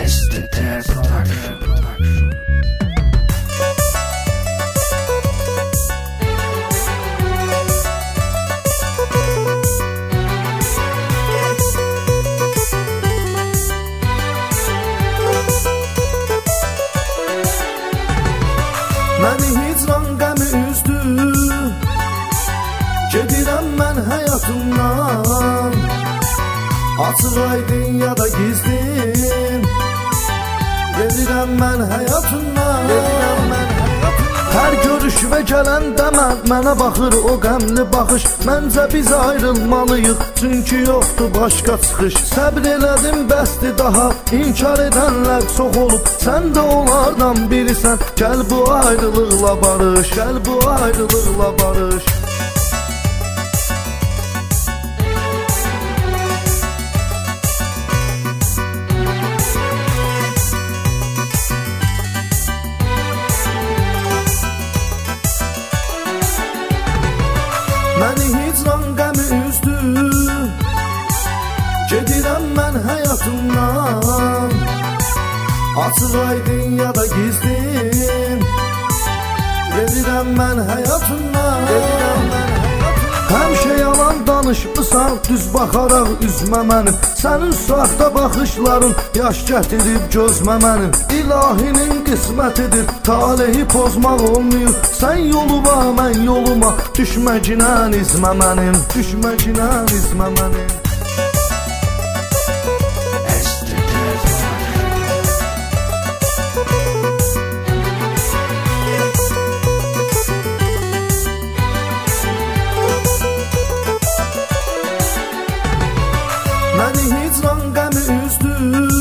STT Production. Məni hicran qəmi üzdü, gedirəm mən həyatımdan. Açıq aydın ya da gizlin, gedirəm mən həyatımdan. Hər görüş və gələn dəmən mənə baxır o qəmli baxış. Məncə biz ayrılmalıyıq, çünki yoxdur başqa çıxış. Səbr elədim bəsdir daha, inkar edənlər çox olub. Sən də onlardan birisən, gəl bu ayrılıqla barış, gəl bu ayrılıqla barış. Məni hicran qəmi üzdü, gedirəm mən həyatımdan. Açıq aydın ya da gizlin, gedirəm mən həyatımdan. Həmişə yalan danışmısan, düz baxaraq üzmə mənim. Sənin saxta baxışların yaş gətirib gözmə mənim. İlahinin qismətidir, talehi pozmaq olmuyor. Sən yoluma, mən yoluma, düşməcinən izmə mənim, düşməcinən izmə mənim. Məni hicran qəmi üzdü,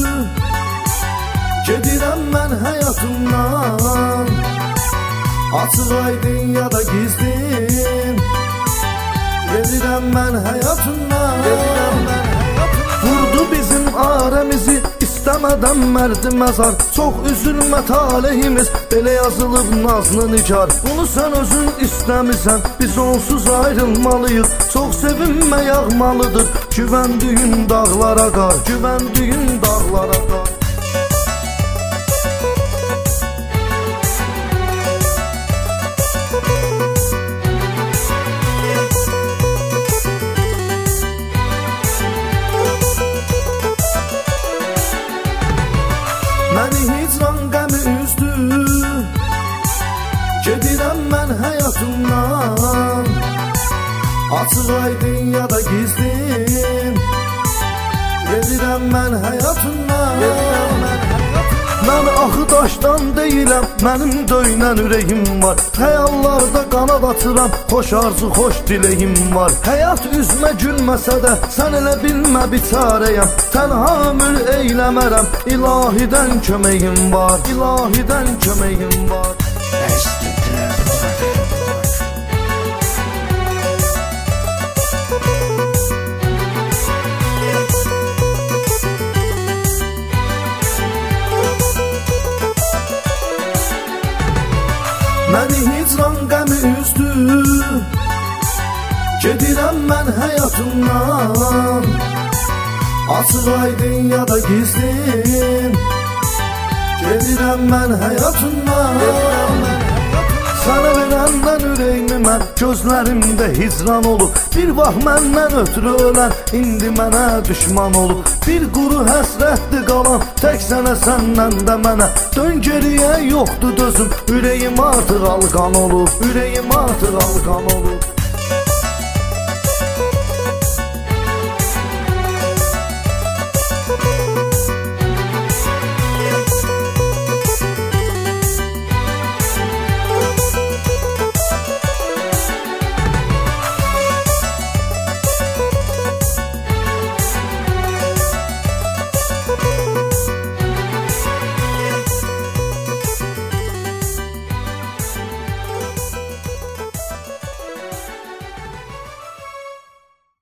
gedirəm mən həyatımdan. Açıq aydın ya da gizlin, gedirəm mən həyatımdan. Vurdu bizim aləmizi, istəmədən mərdi məzar. Çox üzülmə talihimiz, belə yazılıb nazlı nigar. Bunu sən özün istəmirsən, biz onsuz ayrılmalıyıq. Çox sevinmə yağmalıdır, güvəndiyin dağlara qar, güvəndiyin dağlara qar. Məni hicran qəmi üzdü, gedirəm mən həyatımdan. Açıq aydın ya da gizlin, gedirəm mən həyatımdan. Mən axı daşdan deyiləm, mənim döynən ürəyim var. Xəyallarda qanad açıram, xoş arzu, xoş diləyim var. Həyat üzmə gülməsə də, sən elə bilmə biçarəyəm. Tənha ömür eyləmərəm, ilahidən köməyim var, ilahidən köməyim var. Məni hicran qəmi üzdü, gedirəm mən həyatımdan. Açıq aydın ya da gizlin, gedirəm mən həyatımdan. Sənə verəndən ürəyimi mən, gözlərimdə hicran olub. Bir vaxt məndən ötürü ölən, indi mənə düşman olub. Bir quru həsrətdir qalan, tək sənə, səndən də mənə. Dön geriyə yoxdur dözüm, ürəyim artıq alqan olub, ürəyim artıq alqan olub.